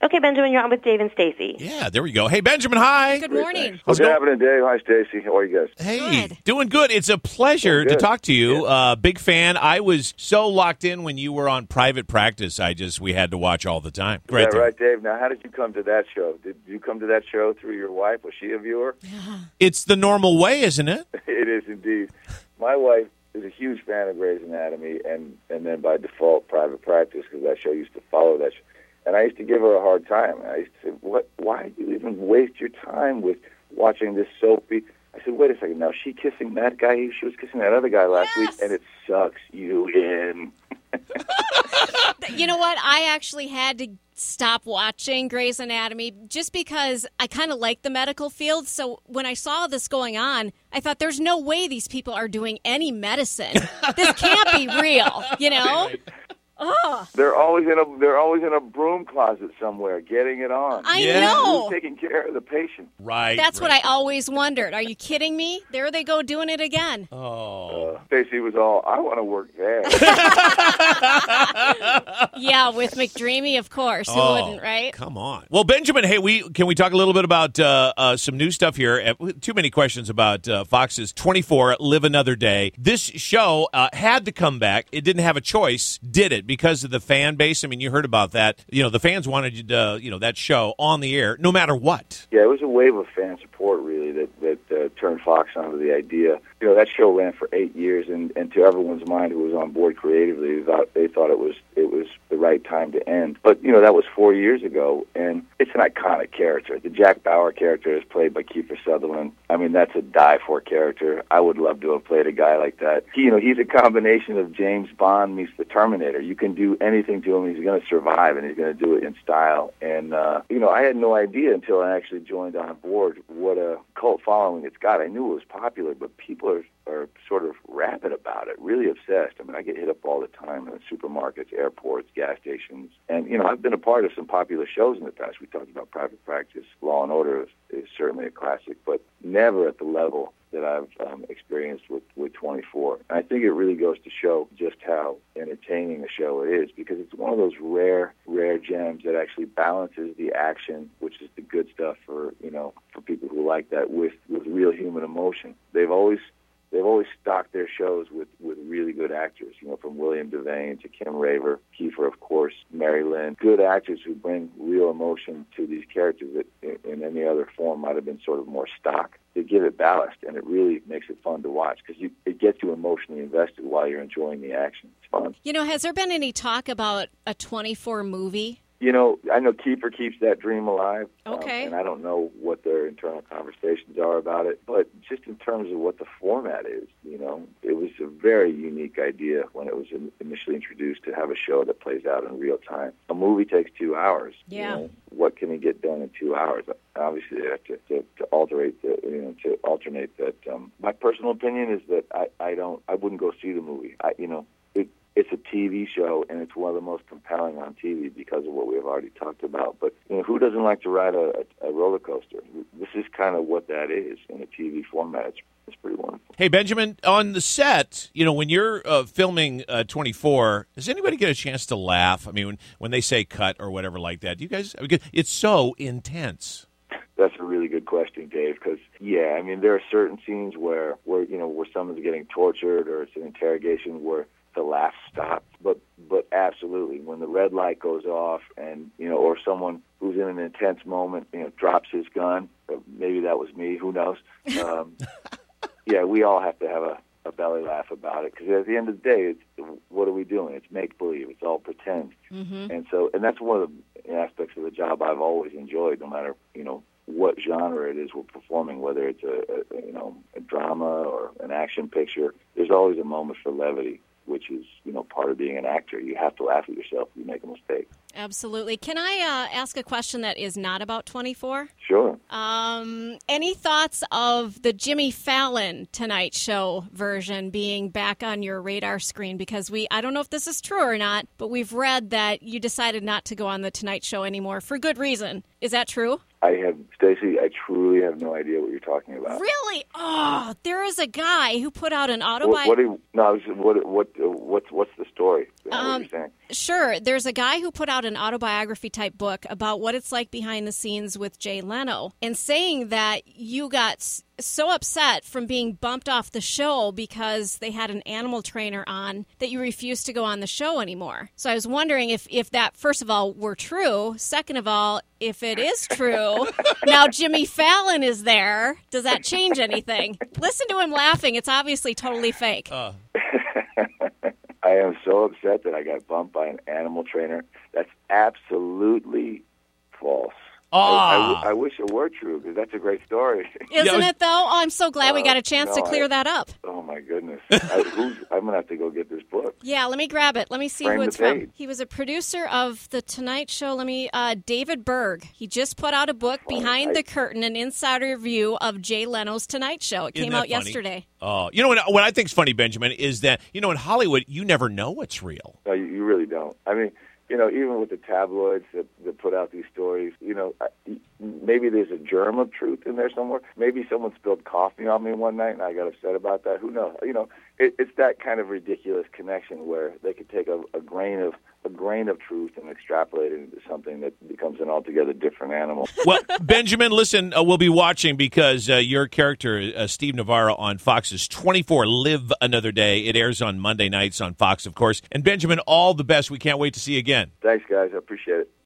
Okay, Benjamin, you're on with Dave and Stacy. Yeah, there we go. Hey, Benjamin, hi. Good morning. What's happening, Dave? Hi, Stacy. How are you guys? Hey, Good. doing good. It's a pleasure to Good. talk to you. Big fan. I was so locked in when you were on Private Practice. We had to watch all the time. Great. Yeah, right, Dave. Now, how did you come to that show? Did you come to that show through your wife? Was she a viewer? It's the normal way, isn't it? It is indeed. My wife is a huge fan of Grey's Anatomy, and then by default, Private Practice, because that show used to follow that show. And I used to give her a hard time. I used to say, why do you even waste your time with watching this soapy? I said, wait a second. Now, she kissing that guy? She was kissing that other guy last week, and it sucks you in. You know what? I actually had to stop watching Grey's Anatomy just because I kind of like the medical field. So when I saw this going on, I thought there's no way these people are doing any medicine. This can't be real, you know? Oh. They're always in a broom closet somewhere, getting it on. I know. Who's taking care of the patient? Right. That's what I always wondered. Are you kidding me? There they go doing it again. Oh. Stacy was all, I want to work there. Yeah, with McDreamy, of course. Who wouldn't, right? Come on. Well, Benjamin, hey, can we talk a little bit about some new stuff here? Too many questions about Fox's 24, Live Another Day. This show had to come back. It didn't have a choice, did it? Because of the fan base. I mean, you heard about that. You know, the fans wanted that show on the air, no matter what. Yeah, it was a wave of fan support, really, that turned Fox onto the idea. You know, that show ran for 8 years, and to everyone's mind who was on board creatively, they thought it was the right time to end. But, you know, that was 4 years ago, and it's an iconic character. The Jack Bauer character is played by Kiefer Sutherland. I mean, that's a die-for character. I would love to have played a guy like that. He's a combination of James Bond meets the Terminator. You can do anything to him, he's going to survive, and he's going to do it in style. And, I had no idea until I actually joined on board what a cult following it's got. I knew it was popular, but people are sort of rabid about it, really obsessed. I mean, I get hit up all the time in supermarkets, airports, gas stations. And, I've been a part of some popular shows in the past. We talked about Private Practice. Law and Order is certainly a classic, but never at the level that I've experienced with 24. And I think it really goes to show just how entertaining a show it is, because it's one of those rare gems that actually balances the action, which is the good stuff for people who like that, with real human emotion. They've always stocked their shows with really good actors, from William Devane to Kim Raver, Kiefer, of course, Mary Lynn. Good actors who bring real emotion to these characters that in any other form might have been sort of more stock. They give it ballast, and it really makes it fun to watch, because it gets you emotionally invested while you're enjoying the action. It's fun. Has there been any talk about a 24 movie? I know Kiefer keeps that dream alive. Okay. And I don't know what their internal conversations are about it. But just in terms of what the format is, it was a very unique idea when it was initially introduced to have a show that plays out in real time. A movie takes 2 hours. Yeah. What can it get done in 2 hours? Obviously, they have to alternate that. My personal opinion is that I wouldn't go see the movie. It's a TV show, and it's one of the most compelling on TV because of what we have already talked about. But who doesn't like to ride a roller coaster? This is kind of what that is in a TV format. It's pretty wonderful. Hey, Benjamin, on the set, when you're filming 24, does anybody get a chance to laugh? I mean, when they say cut or whatever like that, it's so intense. That's a really good question, Dave, because, there are certain scenes where someone's getting tortured or it's an interrogation where the laugh stops, but absolutely, when the red light goes off and, or someone who's in an intense moment, drops his gun, maybe that was me, who knows, we all have to have a belly laugh about it, because at the end of the day, what are we doing? It's make-believe. It's all pretend. Mm-hmm. And that's one of the aspects of the job I've always enjoyed, no matter, what genre it is we're performing, whether it's a drama or an action picture. There's always a moment for levity, which is, part of being an actor. You have to laugh at yourself if you make a mistake. Absolutely. Can I ask a question that is not about 24? Sure. Any thoughts of the Jimmy Fallon Tonight Show version being back on your radar screen? Because I don't know if this is true or not, but we've read that you decided not to go on the Tonight Show anymore for good reason. Is that true? Stacy, I truly have no idea what you're talking about. Really? Oh, there is a guy who put out an autobiography. What's the story? What you're saying? Sure. There's a guy who put out an autobiography type book about what it's like behind the scenes with Jay Leno, and saying that you got so upset from being bumped off the show because they had an animal trainer on that you refused to go on the show anymore. So I was wondering if that, first of all, were true. Second of all, if it is true, now Jimmy Fallon is there. Does that change anything? Listen to him laughing. It's obviously totally fake. I am so upset that I got bumped by an animal trainer. That's absolutely false. I wish it were true, because that's a great story. Isn't it, though? Oh, I'm so glad we got a chance to clear that up. Oh, my goodness. I'm going to have to go get this book. Yeah, let me grab it. Let me see who it's from. He was a producer of The Tonight Show. David Berg. He just put out a book, Behind the Curtain, an insider review of Jay Leno's Tonight Show. It came out yesterday. Oh, you know what I think is funny, Benjamin, is that, in Hollywood, you never know what's real. No, you really don't. I mean, even with the tabloids that put out these stories, maybe there's a germ of truth in there somewhere. Maybe someone spilled coffee on me one night and I got upset about that. Who knows? It's that kind of ridiculous connection where they could take a grain of truth and extrapolate it into something that becomes an altogether different animal. Well, Benjamin, listen, we'll be watching because your character, Steve Navarro, on Fox's 24, Live Another Day. It airs on Monday nights on Fox, of course. And Benjamin, all the best. We can't wait to see you again. Thanks, guys. I appreciate it.